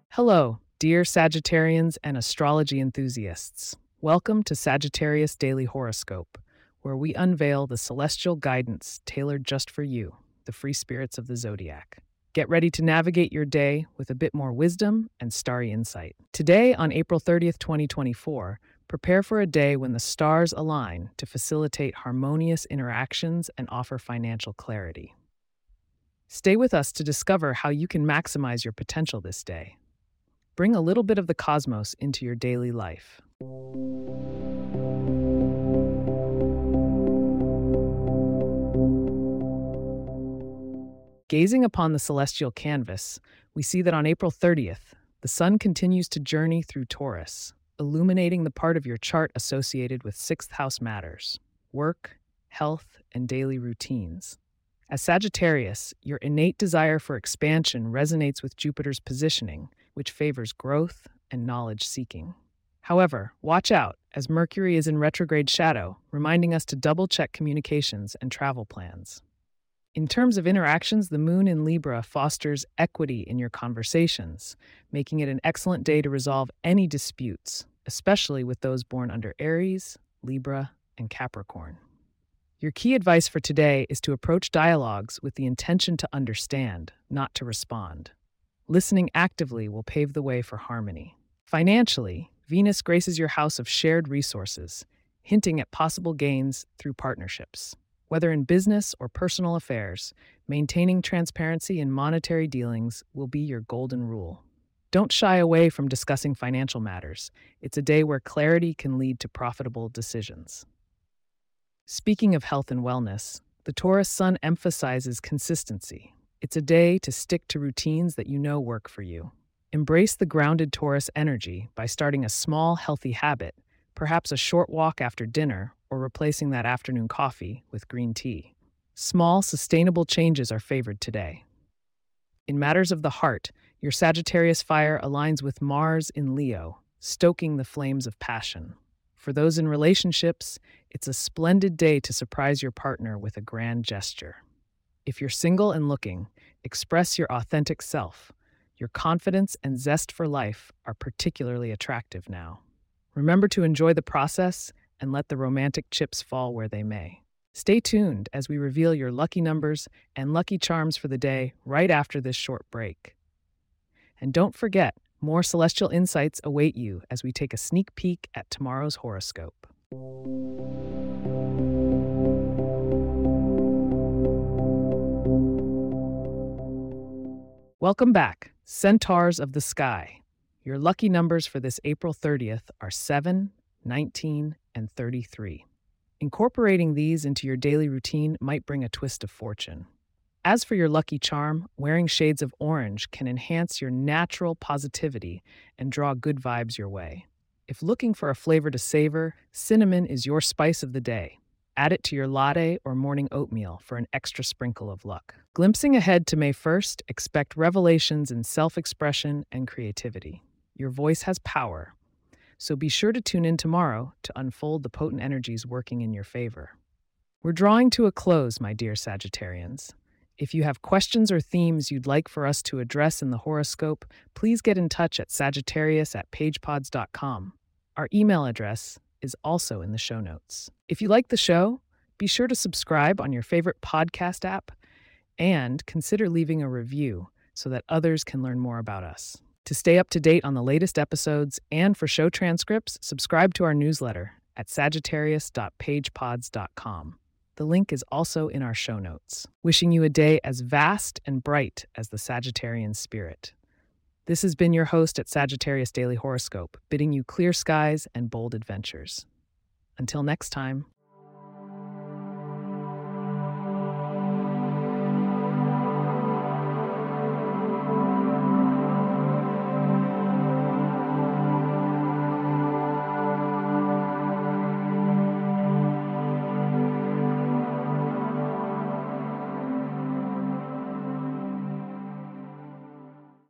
Hello, dear Sagittarians and astrology enthusiasts. Welcome to Sagittarius Daily Horoscope, where we unveil the celestial guidance tailored just for you, the free spirits of the zodiac. Get ready to navigate your day with a bit more wisdom and starry insight. Today, on April 30th, 2024, prepare for a day when the stars align to facilitate harmonious interactions and offer financial clarity. Stay with us to discover how you can maximize your potential this day. Bring a little bit of the cosmos into your daily life. Gazing upon the celestial canvas, we see that on April 30th, the sun continues to journey through Taurus, illuminating the part of your chart associated with sixth house matters, work, health, and daily routines. As Sagittarius, your innate desire for expansion resonates with Jupiter's positioning, which favors growth and knowledge seeking. However, watch out, as Mercury is in retrograde shadow, reminding us to double-check communications and travel plans. In terms of interactions, the moon in Libra fosters equity in your conversations, making it an excellent day to resolve any disputes, especially with those born under Aries, Libra, and Capricorn. Your key advice for today is to approach dialogues with the intention to understand, not to respond. Listening actively will pave the way for harmony. Financially, Venus graces your house of shared resources, hinting at possible gains through partnerships. Whether in business or personal affairs, maintaining transparency in monetary dealings will be your golden rule. Don't shy away from discussing financial matters. It's a day where clarity can lead to profitable decisions. Speaking of health and wellness, the Taurus sun emphasizes consistency. It's a day to stick to routines that you know work for you. Embrace the grounded Taurus energy by starting a small, healthy habit, perhaps a short walk after dinner or replacing that afternoon coffee with green tea. Small, sustainable changes are favored today. In matters of the heart, your Sagittarius fire aligns with Mars in Leo, stoking the flames of passion. For those in relationships, it's a splendid day to surprise your partner with a grand gesture. If you're single and looking, express your authentic self. Your confidence and zest for life are particularly attractive now. Remember to enjoy the process and let the romantic chips fall where they may. Stay tuned as we reveal your lucky numbers and lucky charms for the day right after this short break. And don't forget, more celestial insights await you as we take a sneak peek at tomorrow's horoscope. Welcome back, Centaurs of the Sky. Your lucky numbers for this April 30th are 7, 19, and 33. Incorporating these into your daily routine might bring a twist of fortune. As for your lucky charm, wearing shades of orange can enhance your natural positivity and draw good vibes your way. If looking for a flavor to savor, cinnamon is your spice of the day. Add it to your latte or morning oatmeal for an extra sprinkle of luck. Glimpsing ahead to May 1st, expect revelations in self-expression and creativity. Your voice has power, so be sure to tune in tomorrow to unfold the potent energies working in your favor. We're drawing to a close, my dear Sagittarians. If you have questions or themes you'd like for us to address in the horoscope, please get in touch at sagittarius@pagepods.com. Our email address is also in the show notes. If you like the show, be sure to subscribe on your favorite podcast app and consider leaving a review so that others can learn more about us. To stay up to date on the latest episodes and for show transcripts, subscribe to our newsletter at sagittarius.pagepods.com. The link is also in our show notes. Wishing you a day as vast and bright as the Sagittarian spirit. This has been your host at Sagittarius Daily Horoscope, bidding you clear skies and bold adventures. Until next time.